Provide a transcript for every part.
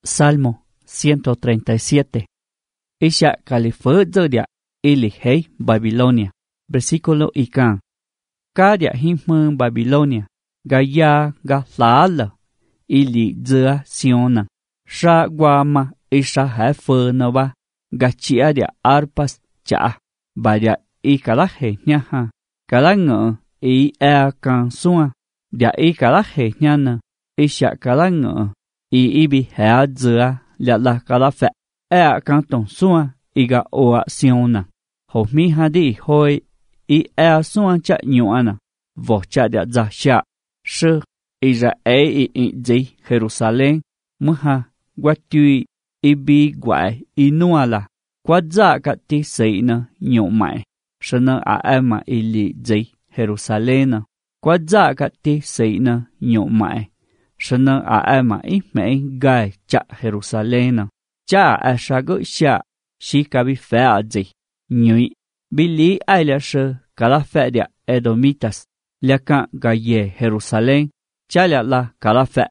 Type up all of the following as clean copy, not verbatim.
Salmo 137. Isha Califodia Ilihei Babilonia. Versículo Ican. Cadia himman Babilonia. Gaya Gahlala. Ili Zea Siona. Sha Guama Isha Hefernova. Gachiadia Arpas Cha. Badia Ikalahe Nyaha. Kalanga I Kan Sua. Dia Ikalahe Nyana. Isha Kalanga. Ibi Headzea la Calafe. Canton Sua. Iga Oa Siona. Ho mi hadi hoi. Suan cha nyuana. Vo cha dia za sha. Shi. Ija zi Jerusalem. Muha. Guatui. Ibi guai. Inuala. Quadza kati seina nyu mai. Shana ema ili zi Jerusalem. Quadza kati seina nyu mai. Shana ema me gai cha Jerusalem. Cha ashago sha. Shikabi feadzi. Nyui. Bili ailashe calafedia edomitas. Liakan gaye Jerusalem. Chalia la calafe.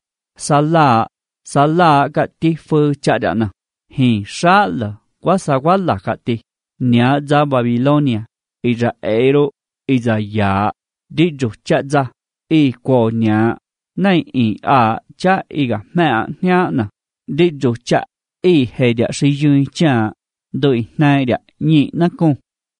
Sala gati fu chadana. Hin shala. Guasawala kati. Nia za Babilonia. Ija ero. Ija ya. Dijo chaza. Kwa nia. Nai cha iga mea niana. Dijo cha. Hedia si yun cha. Doi nai dia nyi na kong.